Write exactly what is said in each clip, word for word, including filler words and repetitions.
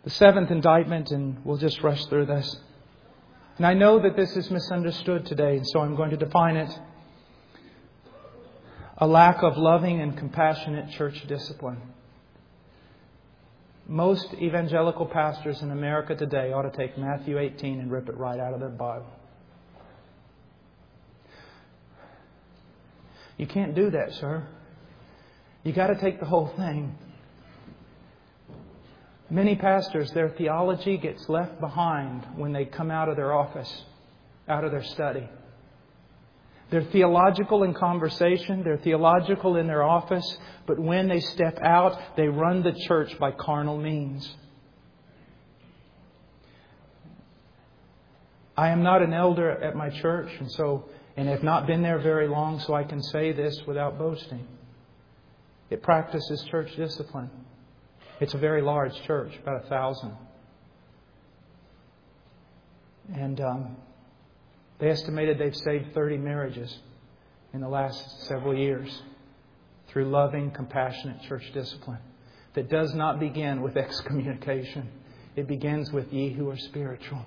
The seventh indictment, and we'll just rush through this. And I know that this is misunderstood today, and so I'm going to define it. A lack of loving and compassionate church discipline. Most evangelical pastors in America today ought to take Matthew eighteen and rip it right out of their Bible. You can't do that, sir. You got to take the whole thing. Many pastors, their theology gets left behind when they come out of their office, out of their study. They're theological in conversation, they're theological in their office, but when they step out, they run the church by carnal means. I am not an elder at my church, and so and have not been there very long, so I can say this without boasting. It practices church discipline. It's a very large church, about a thousand. And um, they estimated they've saved thirty marriages in the last several years through loving, compassionate church discipline that does not begin with excommunication. It begins with ye who are spiritual.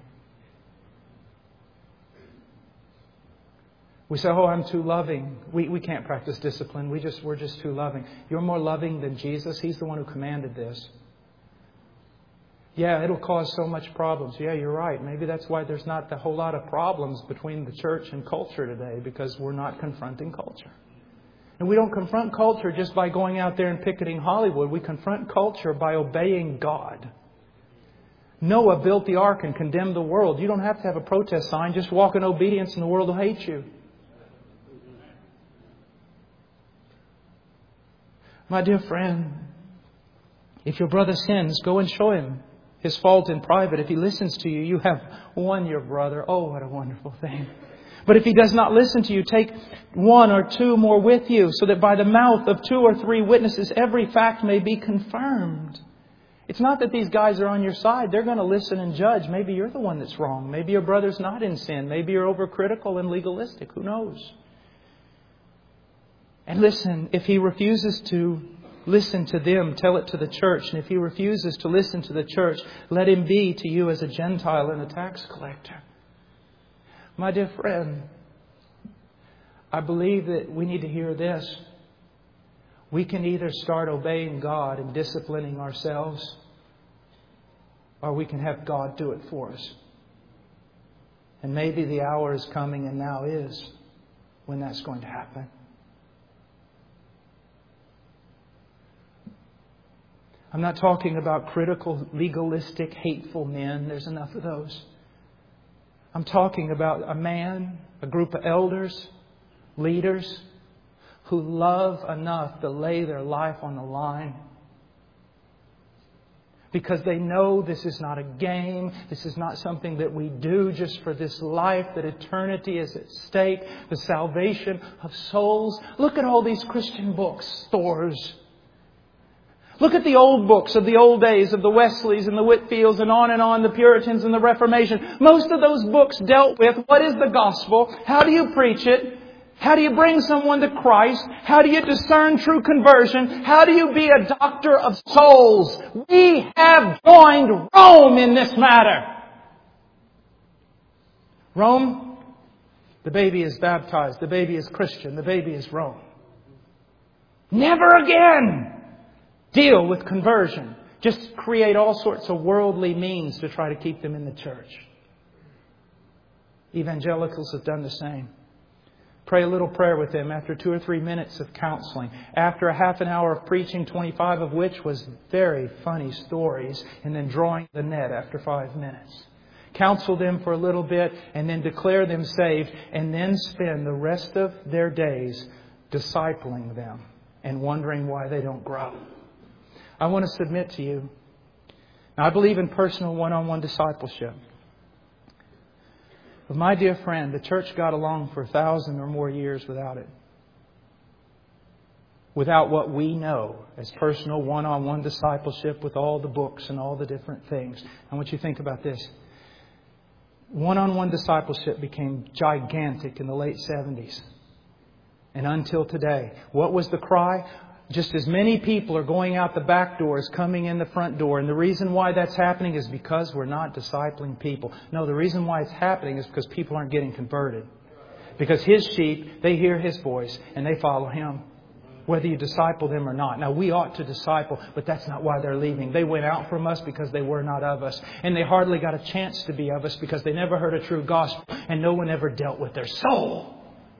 We say, oh, I'm too loving. We we can't practice discipline. We just, we're just too loving. You're more loving than Jesus. He's the one who commanded this. Yeah, it'll cause so much problems. Yeah, you're right. Maybe that's why there's not a whole lot of problems between the church and culture today, because we're not confronting culture. And we don't confront culture just by going out there and picketing Hollywood. We confront culture by obeying God. Noah built the ark and condemned the world. You don't have to have a protest sign. Just walk in obedience and the world will hate you. My dear friend, if your brother sins, go and show him his fault in private. If he listens to you, you have won your brother. Oh, what a wonderful thing. But if he does not listen to you, take one or two more with you, so that by the mouth of two or three witnesses, every fact may be confirmed. It's not that these guys are on your side. They're going to listen and judge. Maybe you're the one that's wrong. Maybe your brother's not in sin. Maybe you're overcritical and legalistic. Who knows? And listen, if he refuses to listen to them, tell it to the church. And if he refuses to listen to the church, let him be to you as a Gentile and a tax collector. My dear friend, I believe that we need to hear this. We can either start obeying God and disciplining ourselves, or we can have God do it for us. And maybe the hour is coming, and now is, when that's going to happen. I'm not talking about critical, legalistic, hateful men. There's enough of those. I'm talking about a man, a group of elders, leaders, who love enough to lay their life on the line. Because they know this is not a game. This is not something that we do just for this life. That eternity is at stake. The salvation of souls. Look at all these Christian books, stores. Look at the old books of the old days of the Wesleys and the Whitfields and on and on, the Puritans and the Reformation. Most of those books dealt with what is the gospel? How do you preach it? How do you bring someone to Christ? How do you discern true conversion? How do you be a doctor of souls? We have joined Rome in this matter. Rome, the baby is baptized. The baby is Christian. The baby is Rome. Never again deal with conversion. Just create all sorts of worldly means to try to keep them in the church. Evangelicals have done the same. Pray a little prayer with them after two or three minutes of counseling. After a half an hour of preaching, twenty-five of which was very funny stories, and then drawing the net after five minutes. Counsel them for a little bit and then declare them saved, and then spend the rest of their days discipling them and wondering why they don't grow. I want to submit to you. Now, I believe in personal one-on-one discipleship. But my dear friend, the church got along for a thousand or more years without it. Without what we know as personal one-on-one discipleship with all the books and all the different things. I want you to think about this. One-on-one discipleship became gigantic in the late seventies. And until today, what was the cry? Just as many people are going out the back door as coming in the front door. And the reason why that's happening is because we're not discipling people. No, the reason why it's happening is because people aren't getting converted. Because His sheep, they hear His voice and they follow Him, whether you disciple them or not. Now, we ought to disciple, but that's not why they're leaving. They went out from us because they were not of us. And they hardly got a chance to be of us because they never heard a true gospel and no one ever dealt with their soul.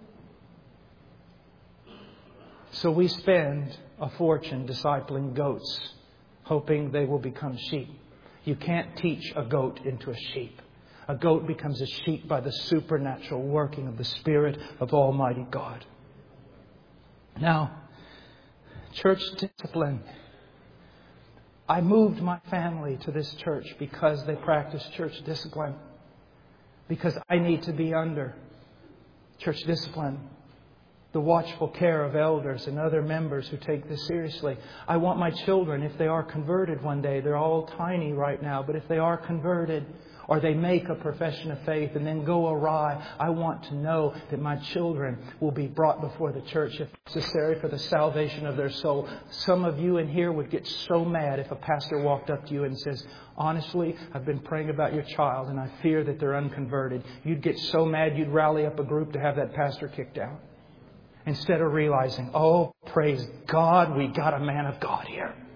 So we spend a fortune discipling goats, hoping they will become sheep. You can't teach a goat into a sheep. A goat becomes a sheep by the supernatural working of the Spirit of Almighty God. Now, church discipline. I moved my family to this church because they practice church discipline. Because I need to be under church discipline. The watchful care of elders and other members who take this seriously. I want my children, if they are converted one day, they're all tiny right now, but if they are converted or they make a profession of faith and then go awry, I want to know that my children will be brought before the church if necessary for the salvation of their soul. Some of you in here would get so mad if a pastor walked up to you and says, honestly, I've been praying about your child and I fear that they're unconverted. You'd get so mad you'd rally up a group to have that pastor kicked out. Instead of realizing, oh, praise God, we got a man of God here.